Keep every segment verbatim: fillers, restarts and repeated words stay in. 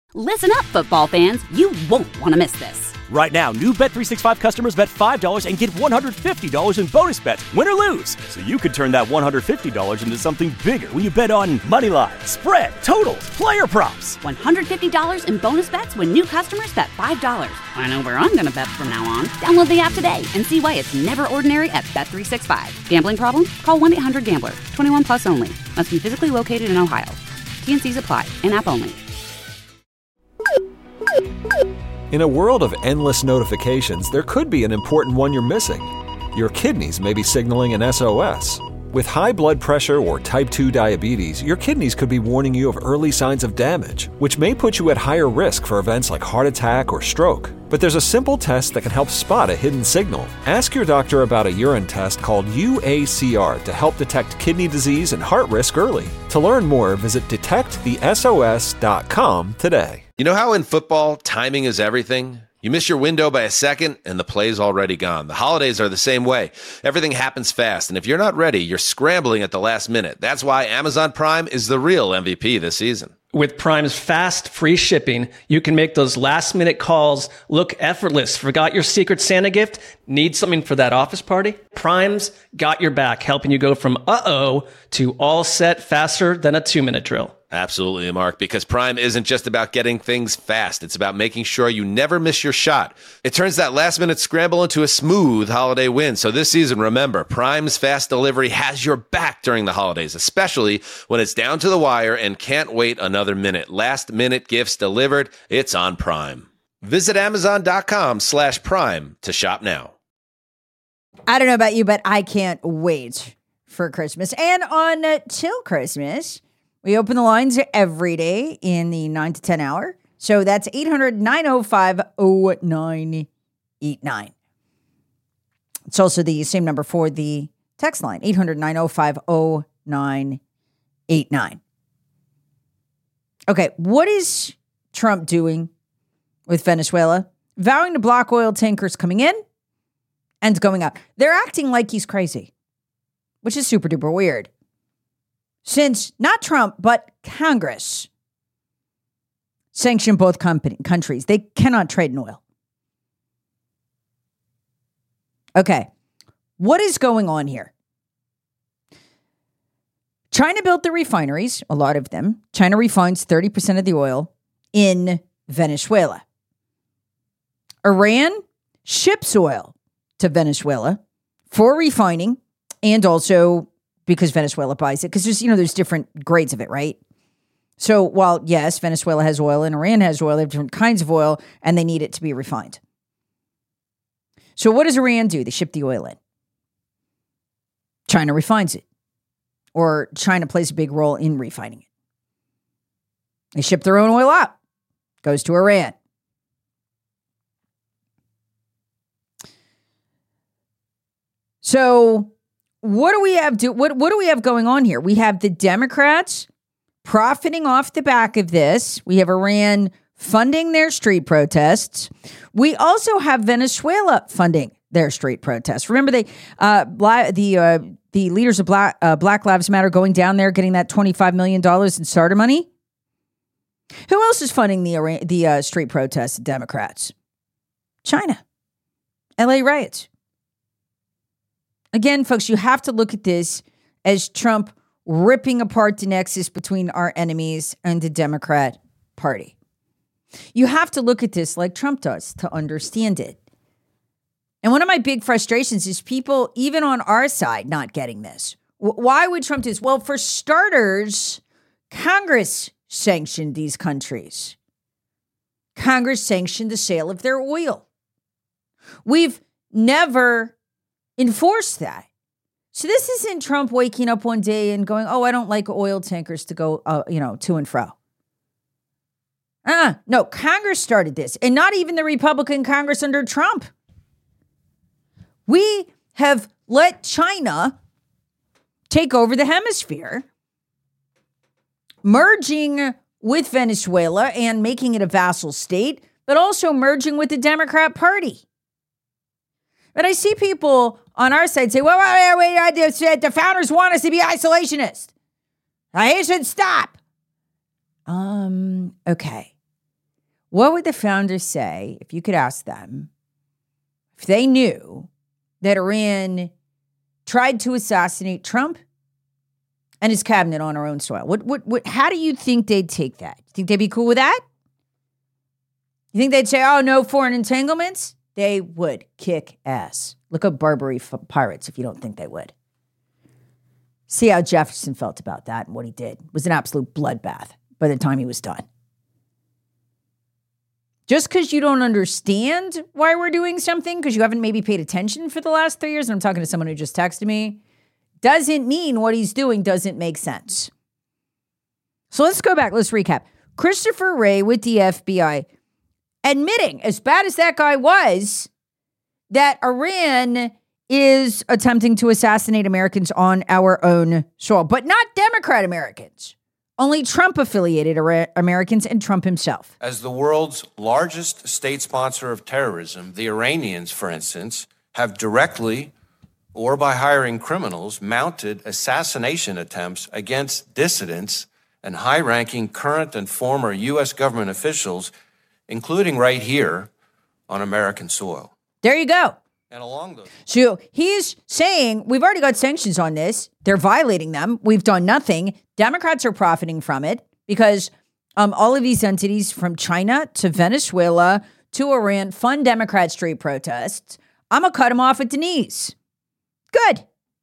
Listen up, football fans. You won't want to miss this. Right now, new Bet three sixty-five customers bet five dollars and get one hundred fifty dollars in bonus bets, win or lose. So you could turn that one hundred fifty dollars into something bigger when you bet on money line, spread, totals, player props. one hundred fifty dollars in bonus bets when new customers bet five dollars. I know where I'm going to bet from now on. Download the app today and see why it's never ordinary at Bet three sixty-five. Gambling problem? Call one eight hundred gambler. twenty-one plus only. Must be physically located in Ohio. T N Cs apply. In-app only. In a world of endless notifications, there could be an important one you're missing. Your kidneys may be signaling an S O S. With high blood pressure or type two diabetes, your kidneys could be warning you of early signs of damage, which may put you at higher risk for events like heart attack or stroke. But there's a simple test that can help spot a hidden signal. Ask your doctor about a urine test called U A C R to help detect kidney disease and heart risk early. To learn more, visit detect the S O S dot com today. You know how in football, timing is everything? You miss your window by a second, and the play's already gone. The holidays are the same way. Everything happens fast, and if you're not ready, you're scrambling at the last minute. That's why Amazon Prime is the real M V P this season. With Prime's fast, free shipping, you can make those last-minute calls look effortless. Forgot your Secret Santa gift? Need something for that office party? Prime's got your back, helping you go from uh-oh to all set faster than a two-minute drill. Absolutely, Mark, because Prime isn't just about getting things fast. It's about making sure you never miss your shot. It turns that last-minute scramble into a smooth holiday win. So this season, remember, Prime's fast delivery has your back during the holidays, especially when it's down to the wire and can't wait another minute. Last-minute gifts delivered. It's on Prime. Visit Amazon.com slash Prime to shop now. I don't know about you, but I can't wait for Christmas. And on uh, till Christmas, we open the lines every day in the nine to ten hour. So that's eight hundred, nine oh five, oh nine eight nine. It's also the same number for the text line, eight hundred, nine oh five, oh nine eight nine. Okay, what is Trump doing with Venezuela? Vowing to block oil tankers coming in and going out. They're acting like he's crazy, which is super duper weird. Since not Trump, but Congress sanctioned both company, countries. They cannot trade in oil. Okay, what is going on here? China built the refineries, a lot of them. China refines thirty percent of the oil in Venezuela. Iran ships oil to Venezuela for refining and also because Venezuela buys it, because there's, you know, there's different grades of it, right? So while, yes, Venezuela has oil and Iran has oil, they have different kinds of oil, and they need it to be refined. So what does Iran do? They ship the oil in. China refines it. Or China plays a big role in refining it. They ship their own oil out. Goes to Iran. So What do we have do what what do we have going on here? We have the Democrats profiting off the back of this. We have Iran funding their street protests. We also have Venezuela funding their street protests. Remember they uh bla- the uh, the leaders of Black uh, Black Lives Matter going down there getting that twenty-five million dollars in starter money? Who else is funding the Iran, the uh, street protests? Democrats. China. L A riots. Again, folks, you have to look at this as Trump ripping apart the nexus between our enemies and the Democrat Party. You have to look at this like Trump does to understand it. And one of my big frustrations is people, even on our side, not getting this. W- why would Trump do this? Well, for starters, Congress sanctioned these countries. Congress sanctioned the sale of their oil. We've never enforce that. So this isn't Trump waking up one day and going, oh, I don't like oil tankers to go, uh, you know, to and fro. Uh, no, Congress started this, and not even the Republican Congress under Trump. We have let China take over the hemisphere, merging with Venezuela and making it a vassal state, but also merging with the Democrat Party. But I see people on our side say, well, wait, wait, wait, the founders want us to be isolationist. I should stop. Um, okay. What would the founders say if you could ask them if they knew that Iran tried to assassinate Trump and his cabinet on our own soil? What, what, what, how do you think they'd take that? You think they'd be cool with that? You think they'd say, oh, no foreign entanglements? They would kick ass. Look up Barbary f- Pirates if you don't think they would. See how Jefferson felt about that and what he did. It was an absolute bloodbath by the time he was done. Just because you don't understand why we're doing something, because you haven't maybe paid attention for the last three years, and I'm talking to someone who just texted me, doesn't mean what he's doing doesn't make sense. So let's go back. Let's recap. Christopher Wray with the F B I admitting, as bad as that guy was, that Iran is attempting to assassinate Americans on our own soil, but not Democrat Americans. Only Trump-affiliated Americans and Trump himself. As the world's largest state sponsor of terrorism, the Iranians, for instance, have directly or by hiring criminals mounted assassination attempts against dissidents and high-ranking current and former U S government officials, including right here on American soil. There you go. And along those. So he's saying, we've already got sanctions on this. They're violating them. We've done nothing. Democrats are profiting from it because um, all of these entities from China to Venezuela to Iran fund Democrat street protests. I'm going to cut them off at the knees. Good.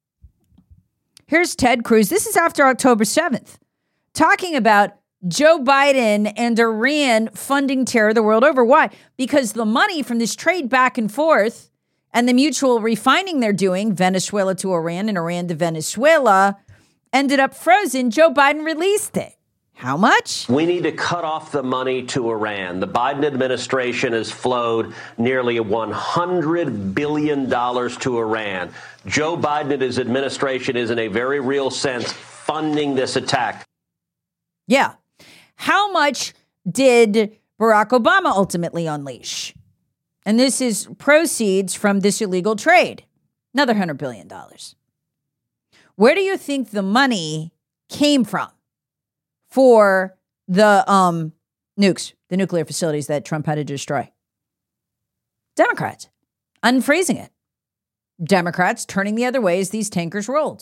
Here's Ted Cruz. This is after October seventh, talking about Joe Biden and Iran funding terror the world over. Why? Because the money from this trade back and forth and the mutual refining they're doing, Venezuela to Iran and Iran to Venezuela, ended up frozen. Joe Biden released it. How much? We need to cut off the money to Iran. The Biden administration has flowed nearly one hundred billion dollars to Iran. Joe Biden and his administration is, in a very real sense, funding this attack. Yeah. How much did Barack Obama ultimately unleash? And this is proceeds from this illegal trade. Another one hundred billion dollars. Where do you think the money came from for the um, nukes, the nuclear facilities that Trump had to destroy? Democrats. Unfreezing it. Democrats turning the other way as these tankers rolled.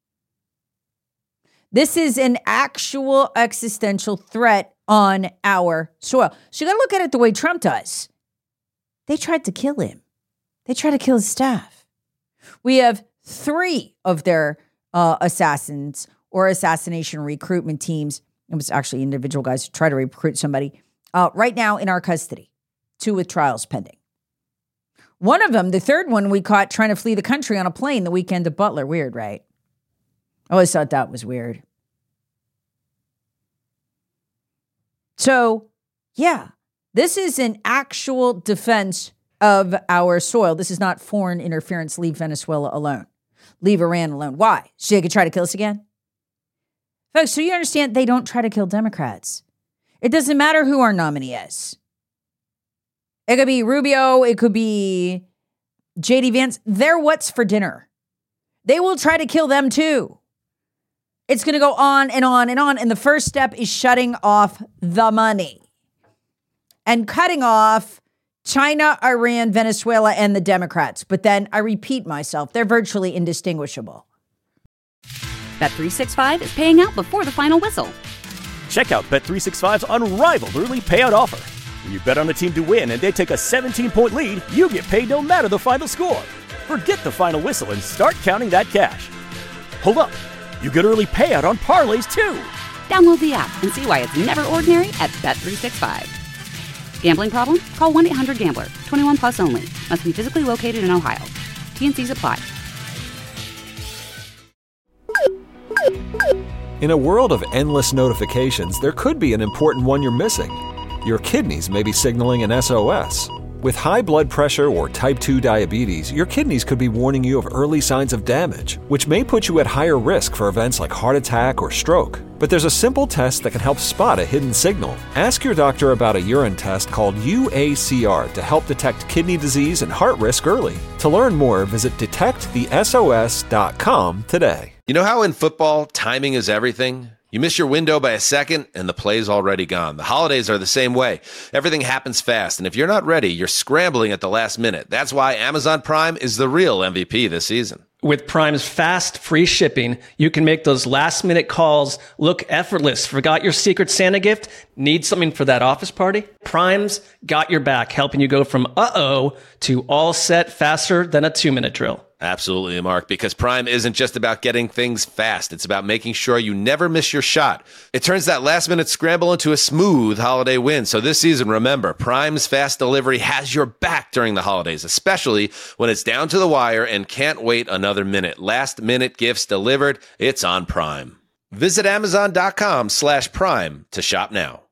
This is an actual existential threat on our soil. So you got to look at it the way Trump does. They tried to kill him. They tried to kill his staff. We have three of their uh, assassins or assassination recruitment teams. It was actually individual guys who try to recruit somebody uh, right now in our custody. Two with trials pending. One of them, the third one, we caught trying to flee the country on a plane the weekend of Butler. Weird, right? I always thought that was weird. So, yeah. This is an actual defense of our soil. This is not foreign interference. Leave Venezuela alone. Leave Iran alone. Why? So they could try to kill us again? Folks, so you understand they don't try to kill Democrats. It doesn't matter who our nominee is. It could be Rubio. It could be J D Vance. They're what's for dinner. They will try to kill them too. It's going to go on and on and on. And the first step is shutting off the money. And cutting off China, Iran, Venezuela, and the Democrats. But then I repeat myself, they're virtually indistinguishable. Bet three sixty-five is paying out before the final whistle. Check out Bet three sixty-five's unrivaled early payout offer. When you bet on a team to win and they take a seventeen-point lead, you get paid no matter the final score. Forget the final whistle and start counting that cash. Hold up. You get early payout on parlays, too. Download the app and see why it's never ordinary at Bet three sixty-five. Gambling problem? Call one eight hundred gambler. twenty-one plus only. Must be physically located in Ohio. T and C's apply. In a world of endless notifications, there could be an important one you're missing. Your kidneys may be signaling an S O S. With high blood pressure or type two diabetes, your kidneys could be warning you of early signs of damage, which may put you at higher risk for events like heart attack or stroke. But there's a simple test that can help spot a hidden signal. Ask your doctor about a urine test called U A C R to help detect kidney disease and heart risk early. To learn more, visit detect the S O S dot com today. You know how in football, timing is everything? You miss your window by a second, and the play's already gone. The holidays are the same way. Everything happens fast, and if you're not ready, you're scrambling at the last minute. That's why Amazon Prime is the real M V P this season. With Prime's fast, free shipping, you can make those last-minute calls look effortless. Forgot your Secret Santa gift? Need something for that office party? Prime's got your back, helping you go from uh-oh to all set faster than a two-minute drill. Absolutely, Mark, because Prime isn't just about getting things fast. It's about making sure you never miss your shot. It turns that last-minute scramble into a smooth holiday win. So this season, remember, Prime's fast delivery has your back during the holidays, especially when it's down to the wire and can't wait another minute. Last-minute gifts delivered. It's on Prime. Visit Amazon.com slash Prime to shop now.